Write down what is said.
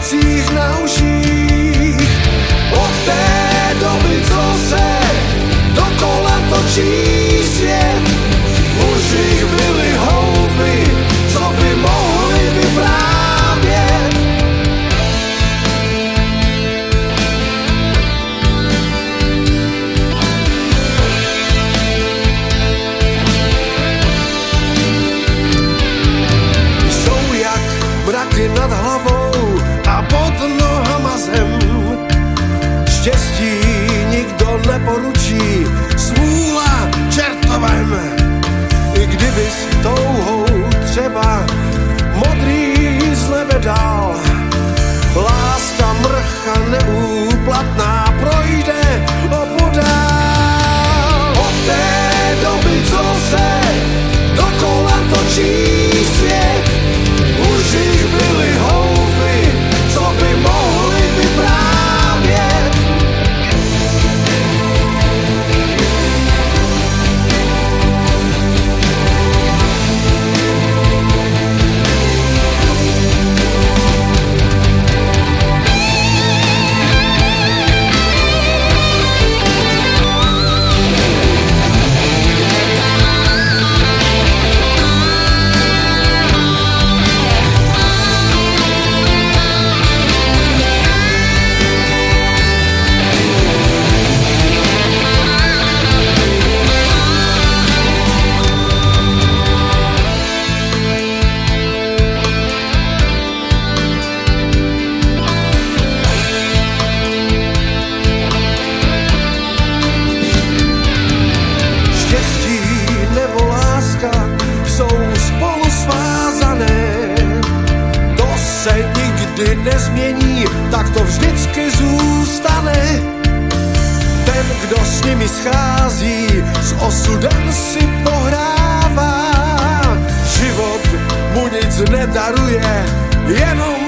prsích na uších. Od té doby, co se dokola točí svět, už jich byly houby, co by mohli vyprávět. Jsou jak mraky nad hlavou a pod nohama zem. Štěstí nikdo neporučí, smůla čertovem. I kdybys touhou třeba modrý z nebe dal, láska mrcha neúplatná projde opodál. Od té doby, co se dokola točí svět, už jich byly houby, co by mohli vyprávět. Nezmění, tak to vždycky zůstane. Ten, kdo s nimi schází, s osudem si pohrává. Život mu nic nedaruje, jenom